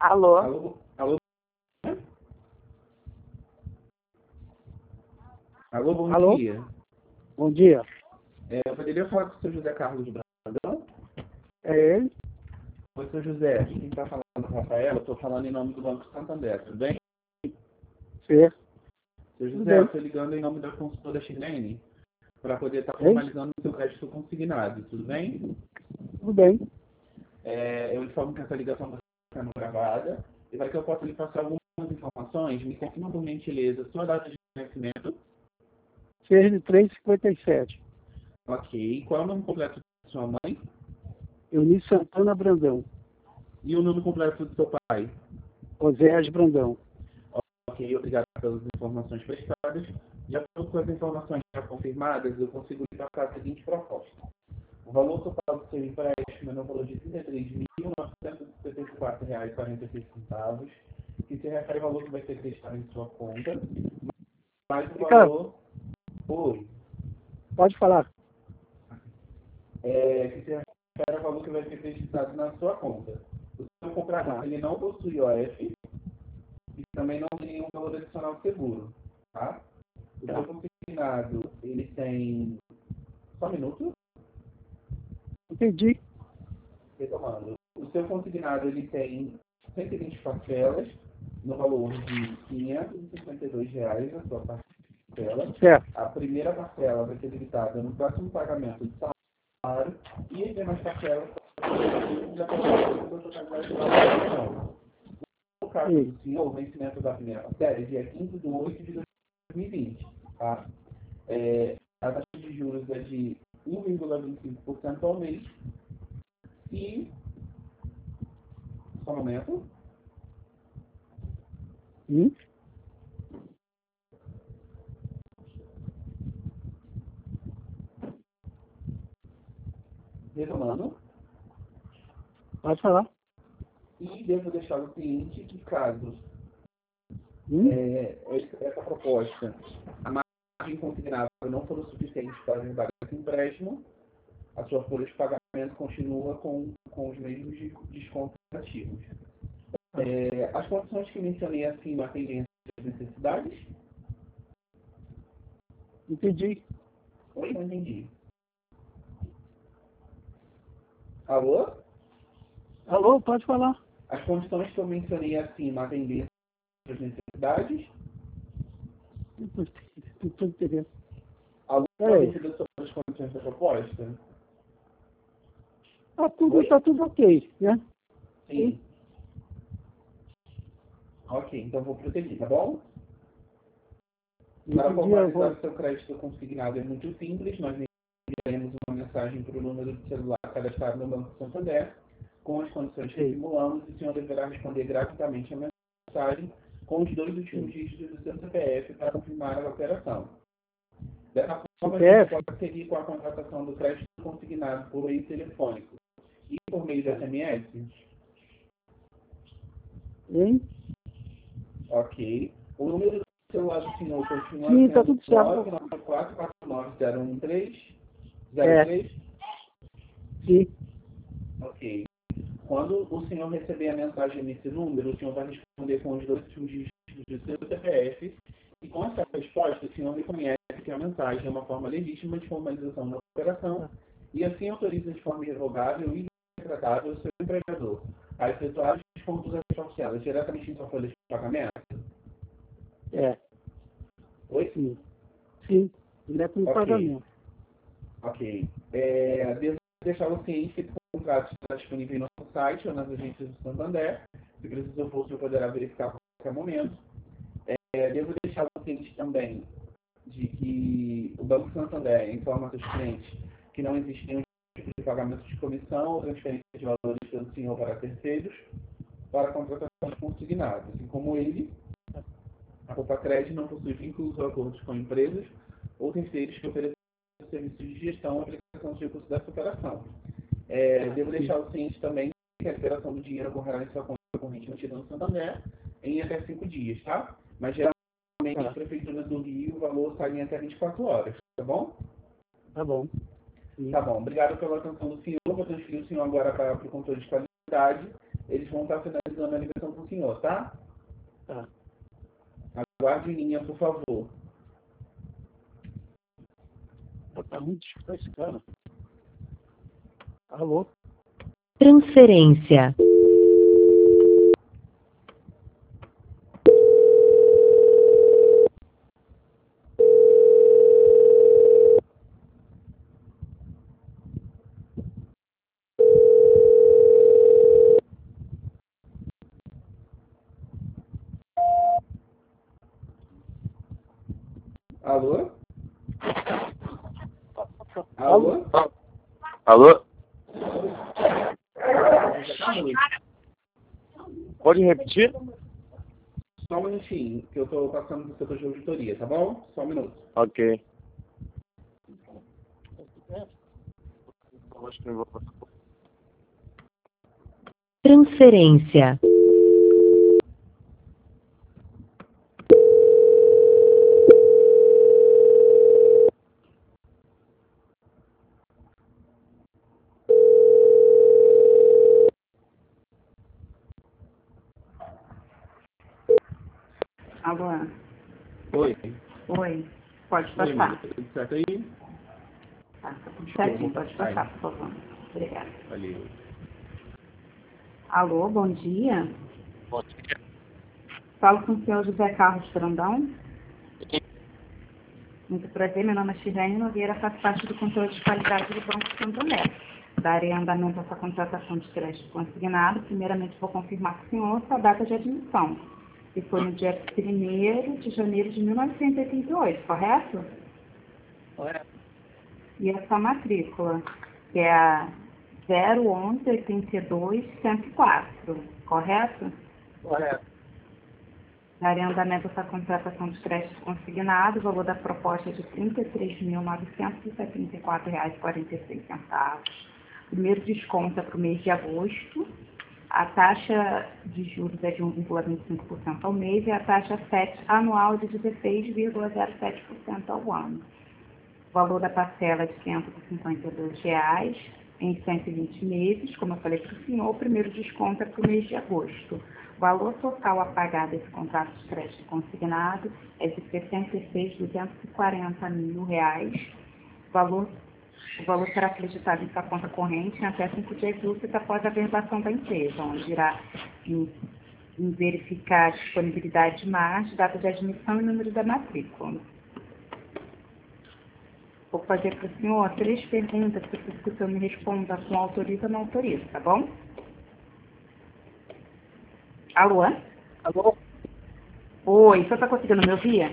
Alô? Alô? Alô? Alô, bom Alô? dia. Bom dia. Eu poderia falar com o seu José Carlos Brandão? É ele? Oi, seu José. Aqui quem está falando é o Rafael. Eu estou falando em nome do Banco Santander, tudo bem? Certo. Seu Tudo José, bem. eu estou ligando em nome da consultora Chilene para poder estar formalizando o seu crédito consignado, tudo bem? Tudo bem. Eu informo que essa ligação está sendo gravada e para que eu possa lhe passar algumas informações, me confirma por gentileza sua data de nascimento. 6/3/57. Ok. Qual é o nome completo de sua mãe? Eunice Santana Brandão. E o nome completo do seu pai? Oséias Brandão. Ok, obrigado pelas informações prestadas. De acordo com as informações já confirmadas, eu consigo lhe passar a seguinte proposta. O valor total do seu empréstimo é no valor de R$ 33.974,46, que se refere ao valor que vai ser creditado em sua conta, mais o Ricardo, valor... Oi. pode falar. Que se refere ao valor que vai ser creditado na sua conta. O seu comprador, ele não possui OF e também não tem nenhum valor adicional seguro, tá? O seu consignado, ele tem... Só um minuto. Entendi. Retomando. O seu consignado, ele tem 120 parcelas, no valor de R$ 552 na sua parcela. Certo. A primeira parcela vai ser debitada no próximo pagamento de salário e as demais parcelas da totalidade da parcela. No caso do senhor, o vencimento da primeira parcela é dia 15/8/2020. Tá? A taxa de juros é de 1,25% ao mês e... Só um momento. Retomando. Pode falar. E devo deixar o cliente que caso essa proposta, a margem consignada não for o suficiente para ajudar esse empréstimo, a sua folha de pagamento continua com os mesmos descontos ativos. As condições que mencionei acima atendem às necessidades? Entendi. Oi, não entendi. Alô? Alô, pode falar. As condições que eu mencionei acima atendem às necessidades? Não estou entendendo. Alô, Peraí. dúvida sobre as condições da proposta? Tá tudo ok, né? Sim. Ok, então vou prosseguir, tá bom? Para formalizar o seu crédito consignado é muito simples. Nós enviaremos uma mensagem para o número de celular cadastrado no Banco Santander com as condições que simulamos e o senhor deverá responder gratuitamente a mensagem com os 2 últimos dígitos do seu CPF para confirmar a operação. Dessa forma, a gente pode seguir com a contratação do crédito consignado por meio telefônico e por meio de SMS. Ok. O número do celular do senhor continua Sim, tá sendo tudo certo. 994490103? Sim. Ok. Quando o senhor receber a mensagem nesse número, o senhor vai responder com os 2 últimos dígitos do seu CPF e com essa resposta, o senhor reconhece que a mensagem é uma forma legítima de formalização da operação e assim autoriza de forma irrevogável e retratável o seu empregador a efetuar as contas parcelas diretamente em sua folha de pagamento? Oi? Sim. Direto no pagamento. Ok. Devo deixar o ciente que esse contrato está disponível em nosso site ou nas agências do Santander. Se precisar for, o senhor poderá verificar a qualquer momento. Devo deixar o ciente também de que o Banco Santander informa seus clientes que não existe nenhum tipo de pagamento de comissão ou transferência de valores pelo senhor para terceiros para contratações consignadas. Assim como ele, a Copacred não possui vínculos ou acordos com empresas ou terceiros que ofereçam serviços de gestão ou aplicação de recursos dessa operação. Devo deixar o ciente também que a liberação do dinheiro ocorrerá em sua conta corrente mantida no Santander em até 5 dias, tá? Mas geralmente, a Prefeitura do Rio, o valor sai em até 24 horas, tá bom? Tá bom. Tá bom. Obrigado pela atenção do senhor. Vou transferir o senhor agora para o controle de qualidade eles vão estar finalizando a ligação com o senhor, tá? Tá. Aguarde em linha, por favor. Tá muito difícil esse cara. Alô? Transferência. Alô? Alô? Alô? Pode repetir? Só um minutinho, que eu tô passando do setor de auditoria, tá bom? Só um minuto. Ok. Transferência. Alô? Oi. Oi. Pode Oi, passar. amiga, tudo certo aí? Tá tudo certinho. Pode passar, por favor. Obrigada. Valeu. Alô, bom dia. Bom dia. Falo com o senhor José Carlos Brandão. Muito prazer, meu nome é Shirlene Nogueira, faço parte do controle de qualidade do Banco Santander. Darei andamento a essa contratação de crédito consignado. Primeiramente, vou confirmar com o senhor sua data de admissão, que foi no dia 1º de janeiro de 1988, correto? Correto. E a sua matrícula, que é a 011-82-104, correto? Correto. Darei andamento a essa contratação de crédito consignado, o valor da proposta é de R$ 33.974,46. Primeiro desconto é para o mês de agosto. A taxa de juros é de 1,25% ao mês e a taxa FET anual de 16,07% ao ano. O valor da parcela é de R$ 152,00 em 120 meses. Como eu falei para o senhor, o primeiro desconto é para o mês de agosto. O valor total a pagar desse contrato de crédito consignado é de R$ 66.240.000. O valor será acreditado em sua conta corrente em até 5 dias úteis após a verbação da empresa, onde irá em verificar a disponibilidade de margem, data de admissão e número da matrícula. Vou fazer para o senhor 3 perguntas, que eu preciso que o senhor me responda com autoriza ou não autoriza, tá bom? Alô? Alô? Oi, o senhor está conseguindo me ouvir?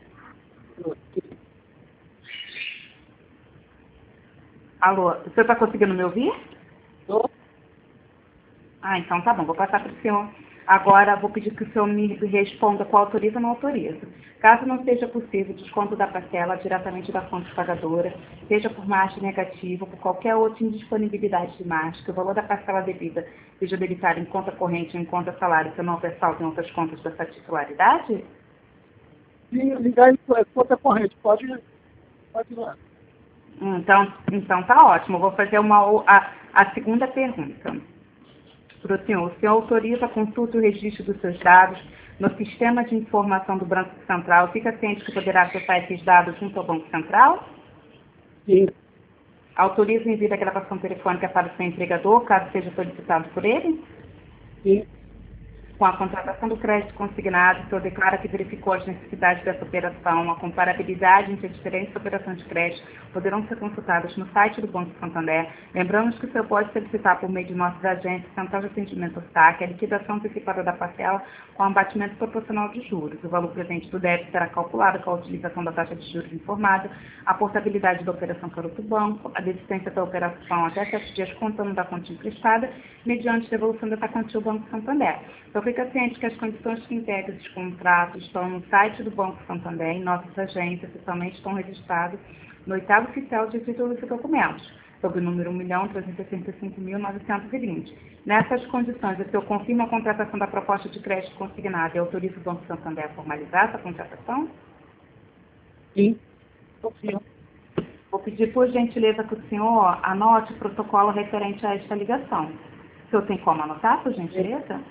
Alô, o senhor está conseguindo me ouvir? Tô. Ah, então tá bom, vou passar para o senhor. Agora, vou pedir que o senhor me responda qual autoriza ou não autoriza. Caso não seja possível o desconto da parcela diretamente da fonte pagadora, seja por margem negativa ou por qualquer outra indisponibilidade de margem, que o valor da parcela devida seja debitado em conta corrente ou em conta salário, que não houver saldo em outras contas dessa titularidade? Ligar em conta corrente. Pode ir lá. Então tá ótimo. Vou fazer a segunda pergunta. Para o senhor autoriza a consulta e o registro dos seus dados no sistema de informação do Banco Central? Fica ciente que poderá acessar esses dados junto ao Banco Central? Sim. Autoriza o envio da gravação telefônica para o seu empregador, caso seja solicitado por ele? Sim. Com a contratação do crédito consignado, o senhor declara que verificou as necessidades dessa operação, a comparabilidade entre as diferentes operações de crédito poderão ser consultadas no site do Banco Santander. Lembramos que o senhor pode solicitar por meio de nossas agências, Central de Atendimento SAC, a liquidação antecipada da parcela com abatimento proporcional de juros. O valor presente do débito será calculado com a utilização da taxa de juros informada, a portabilidade da operação para outro banco, a desistência da operação até 7 dias contando da conta emprestada, mediante devolução dessa quantia ao Banco Santander. Então, fica ciente que as condições que integram esses contratos estão no site do Banco Santander, em nossas agências, que somente estão registradas no 8º oficial de títulos e documentos, sob o número 1.365.920. Nessas condições, o senhor confirma a contratação da proposta de crédito consignada e autoriza o Banco Santander a formalizar essa contratação? Sim. Confio. Vou pedir, por gentileza, que o senhor anote o protocolo referente a esta ligação. senhor tem como anotar, por gentileza?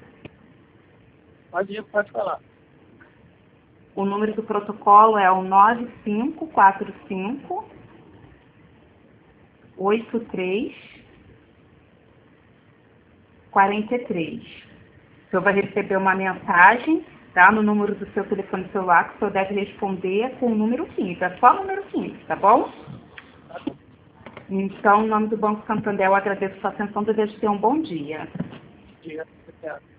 Pode falar. O número do protocolo é o 9545 83 43. O senhor vai receber uma mensagem, tá, no número do seu telefone celular, que o senhor deve responder com o número 15. É só o número 15, tá bom? Então, em nome do Banco Santander, eu agradeço a sua atenção e desejo ter um bom dia. Obrigado.